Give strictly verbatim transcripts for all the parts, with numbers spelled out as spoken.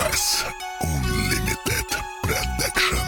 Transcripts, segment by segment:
Bass Unlimited Production.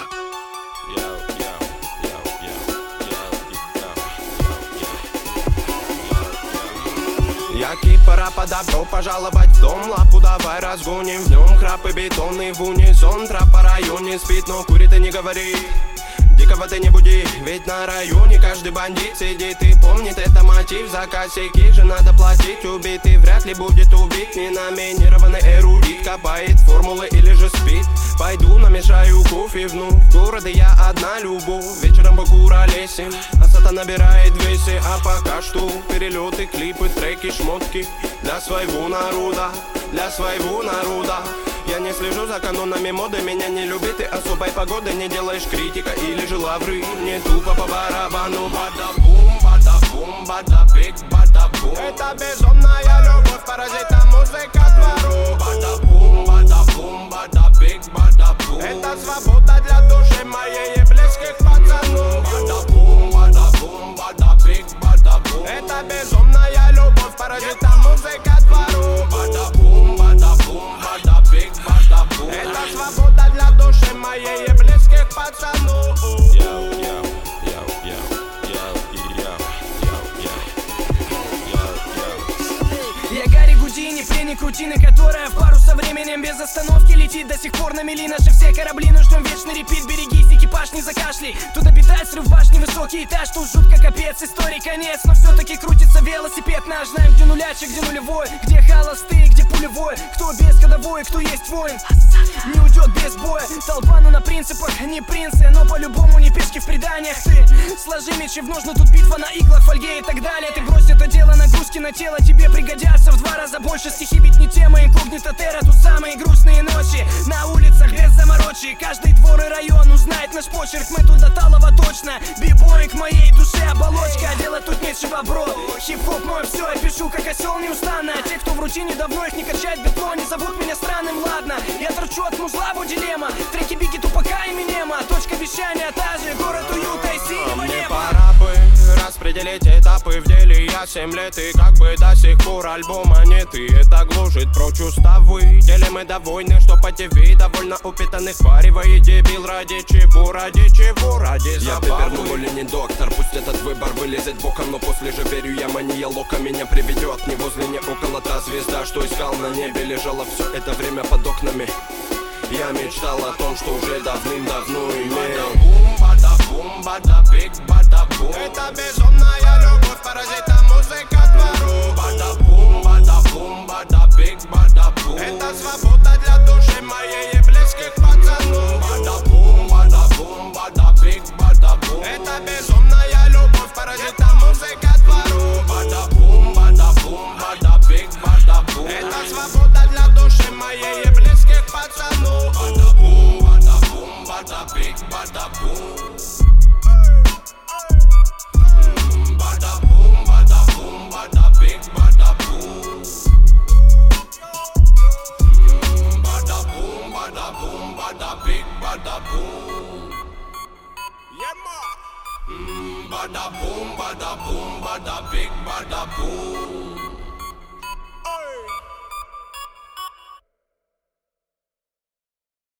Я кипара подобрал пожаловать в дом. Лапу давай разгоним, в нем храп и бетонный в унисон. Трап по районе спит, но курит и не говорит. Дикого ты не буди, ведь на районе каждый бандит сидит и помнит это мотив. За косяки же надо платить. Убитый вряд ли будет убит. Ненаминированный эрудит копает формулы или же спит. Пойду намешаю кофе вновь. В городе я одна любовь. Вечером по куролесим, а сата набирает весе. А пока что перелеты, клипы, треки, шмотки для своего народа, для своего народа. Я не слежу за канонами моды, меня не любит и особой погоды. Не делаешь критика или же лавры, мне тупо по барабану. Бада-бум, бада-бум, бада-бик, бада-бум. Это безумная любовь, паразита, музыка двору. Бада-бум, бада-бум, бада-бик, бада-бум. Это свобода для души моей и близких пацанов. Бада-бум, бада-бум, бада-бик, бада-бум. Это безумная любовь, паразита, музыка двору. Бада-бум, бада-бум, бада-бик, бада-бум. Это свобода для души моей и близких пацанов. Я Гарри Гудини, пленник рутины, которая в пару со временем без остановки летит. До сих пор на мели наши все корабли, но ждем вечный репит. Берегись, экипаж, не закашляй. Тут обитает срыв башни, высокий этаж. Тут жутко капец, истории конец. Но все-таки крутится велосипед наш. Знаем, где нулячек, где нулевой, где холостые, где пулевой. Кто без ходовой, кто есть воин, не уйдет без боя. Толпа, ну на принципах, не принцы, но по-любому не пешки в преданиях. Ты сложи мечи в ножны, тут битва на иглах, фольге и так далее. Ты брось это дело, нагрузки на тело тебе пригодятся в два раза больше. Стихи ведь не тема, инкогнито терра. Тут самые грустные ночи на улицах без заморочи. Каждый двор и район узнает наш почерк. Мы тут до талого точно. Бибоинг моей душе оболочка, а делать тут нечего, бро. Хип-хоп мой все, я пишу как осел неустанно. А те, кто в рутине давно их не качает бетон, не зовут меня странным, ладно. Я торчу от музла, бо дилемма. Треки Бигги, Тупака и Эминема. Точка вещания та же, город уюта и синего Мне неба. пора бы распределить этапы в деле. Я семь лет и как бы до сих пор альбома нет. И это гложет прочь уставы. Делим мы довольны, что по ТВ довольно упитанных варивает дебил. Ради чего, ради чего, ради забавы. Я Пеперну или не доктор, пусть этот выбор вылезет боком. Но после же верю я, мания лока меня приведет. Не возле, не около, та звезда, что искал на небе, лежала все это время под окнами. Я мечтал о том, что уже давным-давно имел. Бада-бум, бада-бум, бада-бик, бада-бум. Это безумная любовь, паразита, музыка двору. Бада-бум, бада-бум, бада-бик, бада-бум. Это свобода для души моей и близких пацанов. Бада-бум, бада-бум, бада-бик, бада-бум. Это безумная любовь, паразита, музыка двору. Бада-бум, бада-бум, бада-бик, бада-бум. Это свобода для души моей и близких пацанов. Бада-бум, бада-бум, бада-бик, бада-бум. Bada-boom, bada-boom, bada-big, bada-boom. Bada-boom, bada-boom, bada-big, bada-boom. Yeah, ma. Bada-boom, bada-boom, bada-big, bada-boom.